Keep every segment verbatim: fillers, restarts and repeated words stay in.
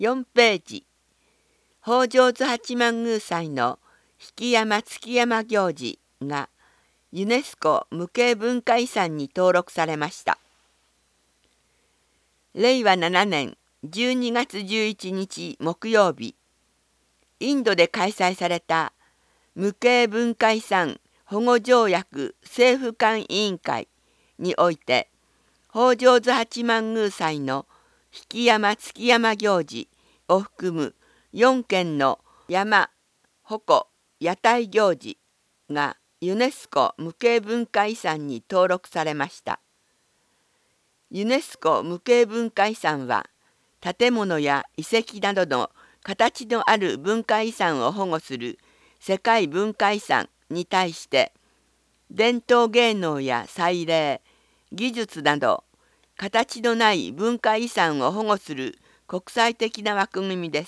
よんページ、北条津八幡宮祭の引山築山行事がユネスコ無形文化遺産に登録されました。れいわななねんじゅうにがつじゅういちにち木曜日、インドで開催された無形文化遺産保護条約政府間委員会において、北条津八幡宮祭の引山築山行事を含むよんけんの山、鉾、屋台行事がユネスコ無形文化遺産に登録されました。ユネスコ無形文化遺産は、建物や遺跡などの形のある文化遺産を保護する世界文化遺産に対して、伝統芸能や祭礼、技術など形のない文化遺産を保護する国際的な枠組みです。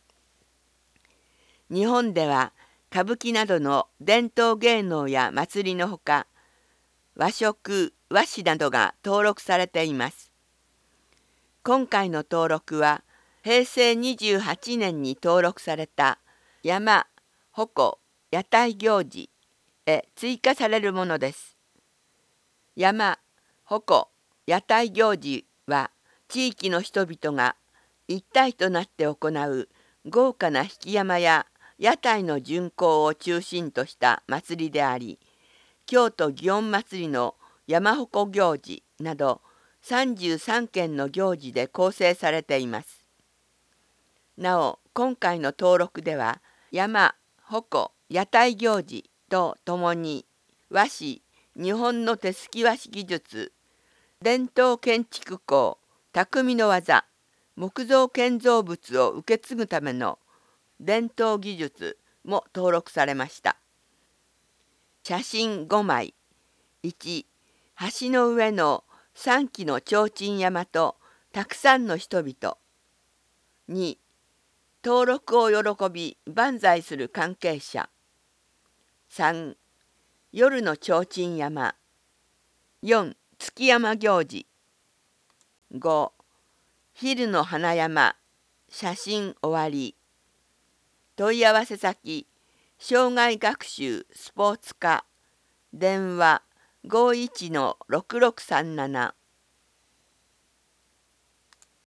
日本では歌舞伎などの伝統芸能や祭りのほか、和食、和紙などが登録されています。今回の登録は、へいせいにじゅうはちねんに登録された山、鉾、屋台行事へ追加されるものです。山、鉾、屋台行事は、地域の人々が一体となって行う豪華な引山や屋台の巡行を中心とした祭りであり、京都祇園祭の山鉾行事などさんじゅうさんけんの行事で構成されています。なお、今回の登録では、山、鉾、屋台行事とともに和紙、日本の手すき和紙技術、伝統建築工、匠の技、木造建造物を受け継ぐための伝統技術も登録されました。写真ごまい。いち、橋の上のさんきの提灯山とたくさんの人々。に、登録を喜び万歳する関係者。さん、夜の提灯山。よん、築山行事。ご、昼の花山。写真終わり。問い合わせ先、障害学習スポーツ課、電話ごいちのろくろくさんなな。